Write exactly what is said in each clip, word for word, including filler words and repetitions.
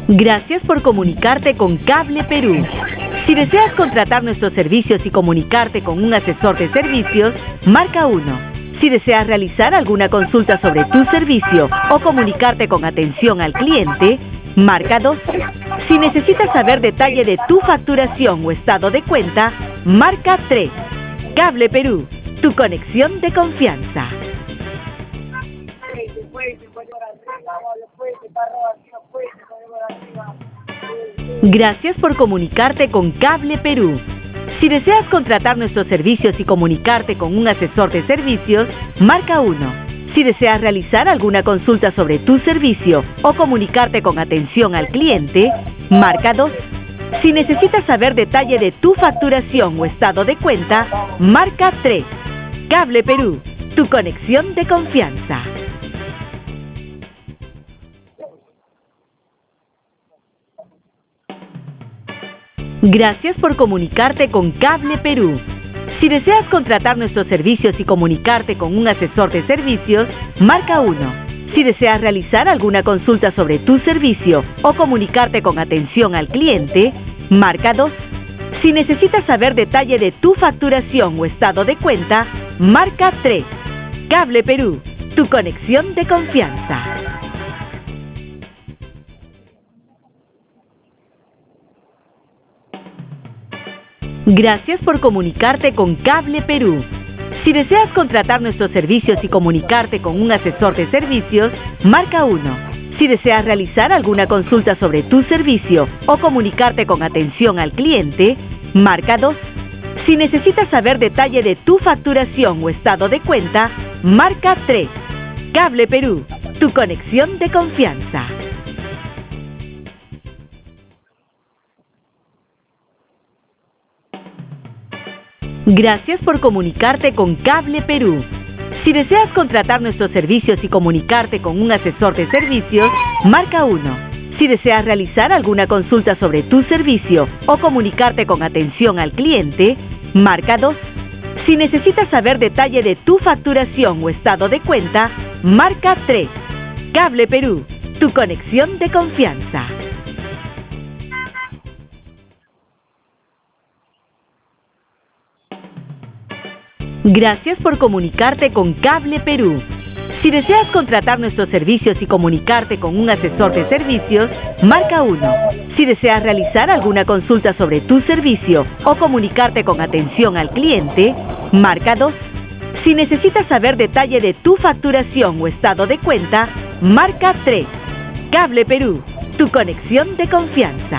Gracias por comunicarte con Cable Perú. Si deseas contratar nuestros servicios y comunicarte con un asesor de servicios, marca uno. Si deseas realizar alguna consulta sobre tu servicio o comunicarte con atención al cliente, marca dos. Si necesitas saber detalle de tu facturación o estado de cuenta, marca tres. Cable Perú, tu conexión de confianza. Gracias por comunicarte con Cable Perú. Si deseas contratar nuestros servicios y comunicarte con un asesor de servicios, marca uno. Si deseas realizar alguna consulta sobre tu servicio o comunicarte con atención al cliente, marca dos. Si necesitas saber detalle de tu facturación o estado de cuenta, marca tres. Cable Perú, tu conexión de confianza. Gracias por comunicarte con Cable Perú. Si deseas contratar nuestros servicios y comunicarte con un asesor de servicios, marca uno. Si deseas realizar alguna consulta sobre tu servicio o comunicarte con atención al cliente, marca dos. Si necesitas saber detalle de tu facturación o estado de cuenta, marca tres. Cable Perú, tu conexión de confianza. Gracias por comunicarte con Cable Perú. Si deseas contratar nuestros servicios y comunicarte con un asesor de servicios, marca uno. Si deseas realizar alguna consulta sobre tu servicio o comunicarte con atención al cliente, marca dos. Si necesitas saber detalle de tu facturación o estado de cuenta, marca tres. Cable Perú, tu conexión de confianza. Gracias por comunicarte con Cable Perú. Si deseas contratar nuestros servicios y comunicarte con un asesor de servicios, marca uno. Si deseas realizar alguna consulta sobre tu servicio o comunicarte con atención al cliente, marca dos. Si necesitas saber detalle de tu facturación o estado de cuenta, marca tres. Cable Perú, tu conexión de confianza. Gracias por comunicarte con Cable Perú. Si deseas contratar nuestros servicios y comunicarte con un asesor de servicios, marca uno. Si deseas realizar alguna consulta sobre tu servicio o comunicarte con atención al cliente, marca dos. Si necesitas saber detalle de tu facturación o estado de cuenta, marca tres. Cable Perú, tu conexión de confianza.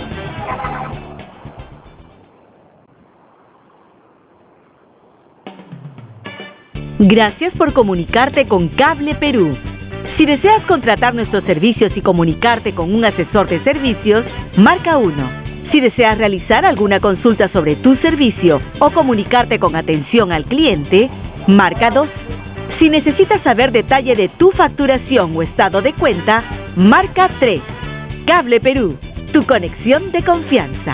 Gracias por comunicarte con Cable Perú. Si deseas contratar nuestros servicios y comunicarte con un asesor de servicios, marca uno. Si deseas realizar alguna consulta sobre tu servicio o comunicarte con atención al cliente, marca dos. Si necesitas saber detalle de tu facturación o estado de cuenta, marca tres. Cable Perú, tu conexión de confianza.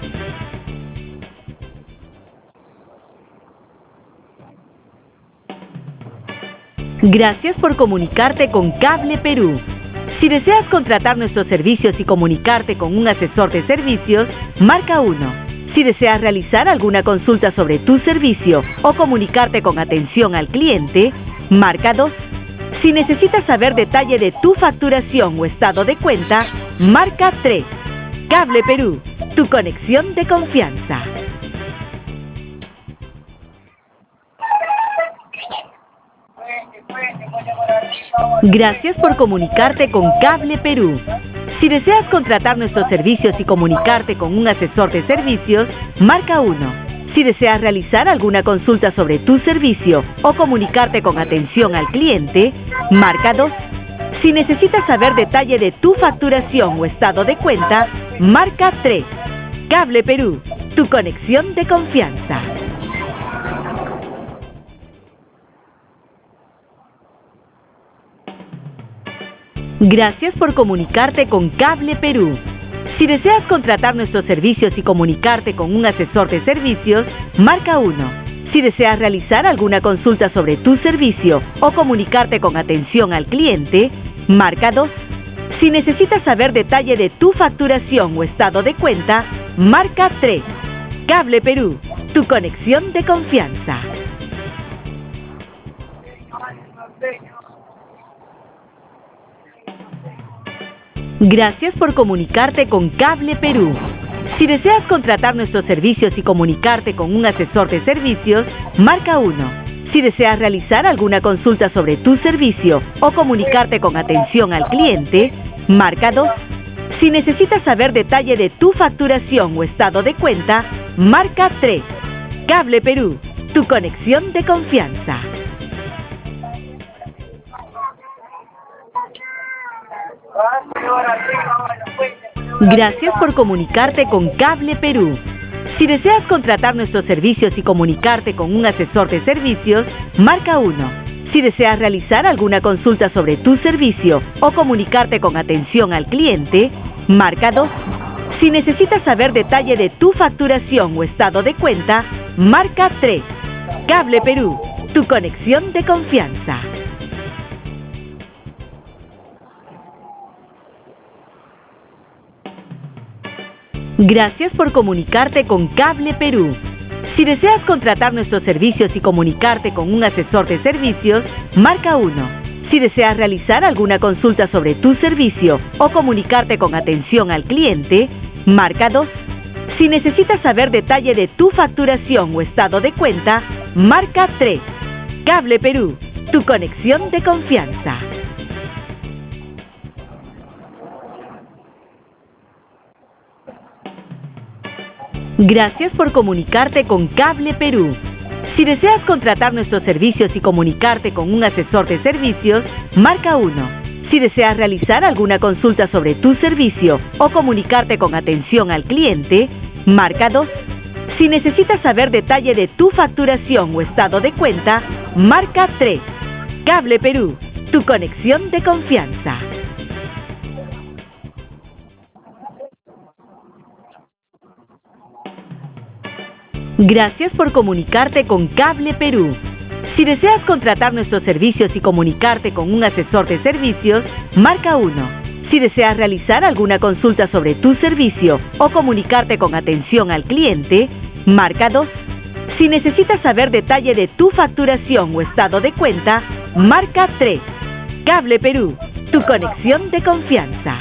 Gracias por comunicarte con Cable Perú. Si deseas contratar nuestros servicios y comunicarte con un asesor de servicios, marca uno. Si deseas realizar alguna consulta sobre tu servicio o comunicarte con atención al cliente, marca dos. Si necesitas saber detalle de tu facturación o estado de cuenta, marca tres. Cable Perú, tu conexión de confianza. Gracias por comunicarte con Cable Perú. Si deseas contratar nuestros servicios y comunicarte con un asesor de servicios, marca uno. Si deseas realizar alguna consulta sobre tu servicio o comunicarte con atención al cliente, marca dos. Si necesitas saber detalle de tu facturación o estado de cuenta, marca tres. Cable Perú, tu conexión de confianza. Gracias por comunicarte con Cable Perú. Si deseas contratar nuestros servicios y comunicarte con un asesor de servicios, marca uno. Si deseas realizar alguna consulta sobre tu servicio o comunicarte con atención al cliente, marca dos. Si necesitas saber detalle de tu facturación o estado de cuenta, marca tres. Cable Perú, tu conexión de confianza. Gracias por comunicarte con Cable Perú. Si deseas contratar nuestros servicios y comunicarte con un asesor de servicios, marca uno. Si deseas realizar alguna consulta sobre tu servicio o comunicarte con atención al cliente, marca dos. Si necesitas saber detalle de tu facturación o estado de cuenta, marca tres. Cable Perú, tu conexión de confianza. Gracias por comunicarte con Cable Perú. Si deseas contratar nuestros servicios y comunicarte con un asesor de servicios, marca uno. Si deseas realizar alguna consulta sobre tu servicio o comunicarte con atención al cliente, marca dos. Si necesitas saber detalle de tu facturación o estado de cuenta, marca tres. Cable Perú, tu conexión de confianza. Gracias por comunicarte con Cable Perú. Si deseas contratar nuestros servicios y comunicarte con un asesor de servicios, marca uno. Si deseas realizar alguna consulta sobre tu servicio o comunicarte con atención al cliente, marca dos. Si necesitas saber detalle de tu facturación o estado de cuenta, marca tres. Cable Perú, tu conexión de confianza. Gracias por comunicarte con Cable Perú. Si deseas contratar nuestros servicios y comunicarte con un asesor de servicios, marca uno. Si deseas realizar alguna consulta sobre tu servicio o comunicarte con atención al cliente, marca dos. Si necesitas saber detalle de tu facturación o estado de cuenta, marca tres. Cable Perú, tu conexión de confianza. Gracias por comunicarte con Cable Perú. Si deseas contratar nuestros servicios y comunicarte con un asesor de servicios, marca uno. Si deseas realizar alguna consulta sobre tu servicio o comunicarte con atención al cliente, marca dos. Si necesitas saber detalle de tu facturación o estado de cuenta, marca tres. Cable Perú, tu conexión de confianza.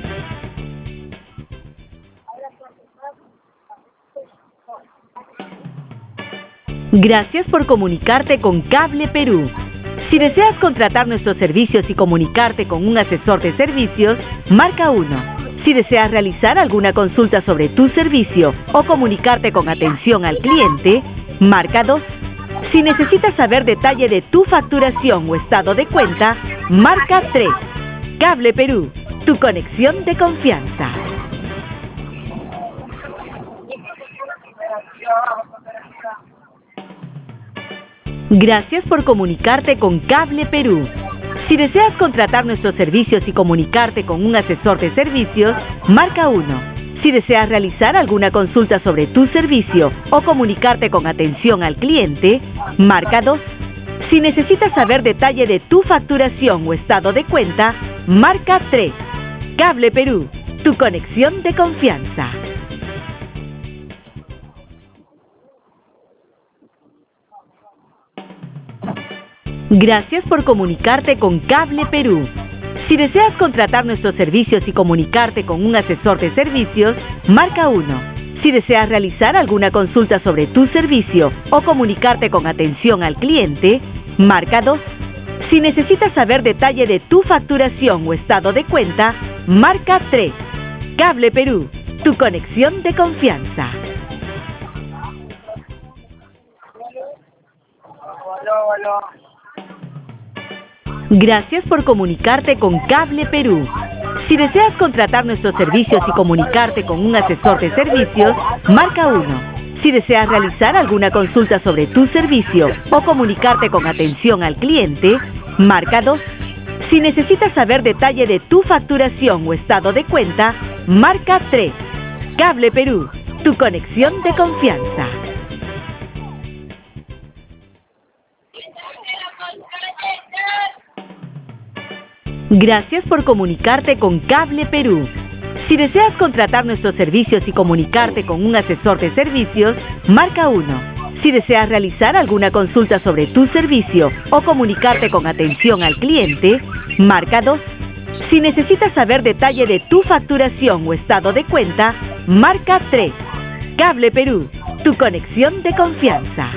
Gracias por comunicarte con Cable Perú. Si deseas contratar nuestros servicios y comunicarte con un asesor de servicios, marca uno. Si deseas realizar alguna consulta sobre tu servicio o comunicarte con atención al cliente, marca dos. Si necesitas saber detalle de tu facturación o estado de cuenta, marca tres. Cable Perú, tu conexión de confianza. Gracias por comunicarte con Cable Perú. Si deseas contratar nuestros servicios y comunicarte con un asesor de servicios, marca uno. Si deseas realizar alguna consulta sobre tu servicio o comunicarte con atención al cliente, marca dos. Si necesitas saber detalle de tu facturación o estado de cuenta, marca tres. Cable Perú, tu conexión de confianza. Gracias por comunicarte con Cable Perú. Si deseas contratar nuestros servicios y comunicarte con un asesor de servicios, marca uno. Si deseas realizar alguna consulta sobre tu servicio o comunicarte con atención al cliente, marca dos. Si necesitas saber detalle de tu facturación o estado de cuenta, marca tres. Cable Perú, tu conexión de confianza. Gracias por comunicarte con Cable Perú. Si deseas contratar nuestros servicios y comunicarte con un asesor de servicios, marca uno. Si deseas realizar alguna consulta sobre tu servicio o comunicarte con atención al cliente, marca dos. Si necesitas saber detalle de tu facturación o estado de cuenta, marca tres. Cable Perú, tu conexión de confianza. Gracias por comunicarte con Cable Perú. Si deseas contratar nuestros servicios y comunicarte con un asesor de servicios, marca uno. Si deseas realizar alguna consulta sobre tu servicio o comunicarte con atención al cliente, marca dos. Si necesitas saber detalle de tu facturación o estado de cuenta, marca tres. Cable Perú, tu conexión de confianza.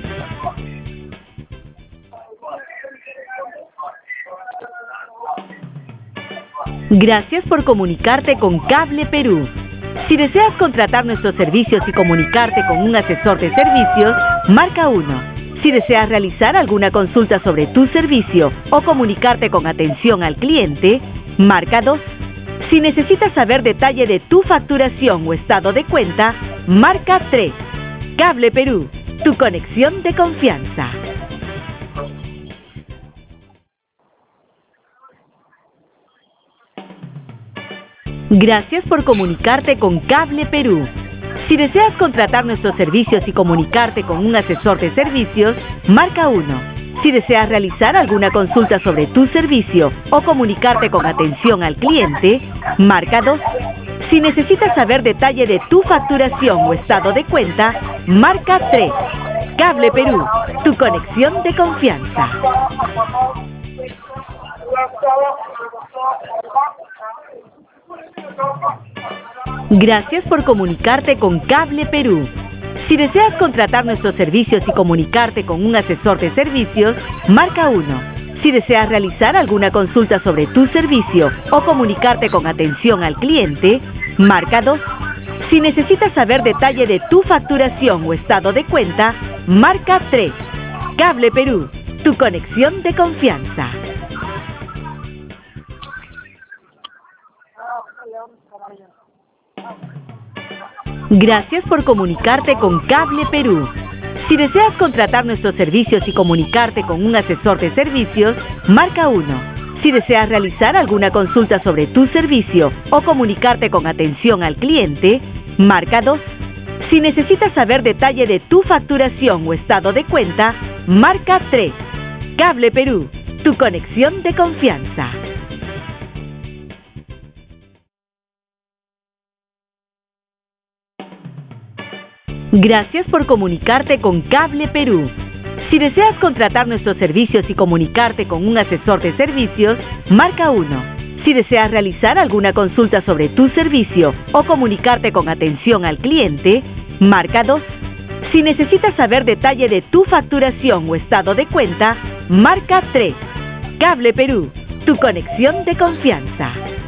Gracias por comunicarte con Cable Perú. Si deseas contratar nuestros servicios y comunicarte con un asesor de servicios, marca uno. Si deseas realizar alguna consulta sobre tu servicio o comunicarte con atención al cliente, marca dos. Si necesitas saber detalle de tu facturación o estado de cuenta, marca tres. Cable Perú, tu conexión de confianza. Gracias por comunicarte con Cable Perú. Si deseas contratar nuestros servicios y comunicarte con un asesor de servicios, marca uno. Si deseas realizar alguna consulta sobre tu servicio o comunicarte con atención al cliente, marca dos. Si necesitas saber detalle de tu facturación o estado de cuenta, marca tres. Cable Perú, tu conexión de confianza. Gracias por comunicarte con Cable Perú. Si deseas contratar nuestros servicios y comunicarte con un asesor de servicios, marca uno. Si deseas realizar alguna consulta sobre tu servicio o comunicarte con atención al cliente, marca dos. Si necesitas saber detalle de tu facturación o estado de cuenta, marca tres. Cable Perú, tu conexión de confianza. Gracias por comunicarte con Cable Perú. Si deseas contratar nuestros servicios y comunicarte con un asesor de servicios, marca uno. Si deseas realizar alguna consulta sobre tu servicio o comunicarte con atención al cliente, marca dos. Si necesitas saber detalle de tu facturación o estado de cuenta, marca tres. Cable Perú, tu conexión de confianza. Gracias por comunicarte con Cable Perú. Si deseas contratar nuestros servicios y comunicarte con un asesor de servicios, marca uno. Si deseas realizar alguna consulta sobre tu servicio o comunicarte con atención al cliente, marca dos. Si necesitas saber detalle de tu facturación o estado de cuenta, marca tres. Cable Perú, tu conexión de confianza.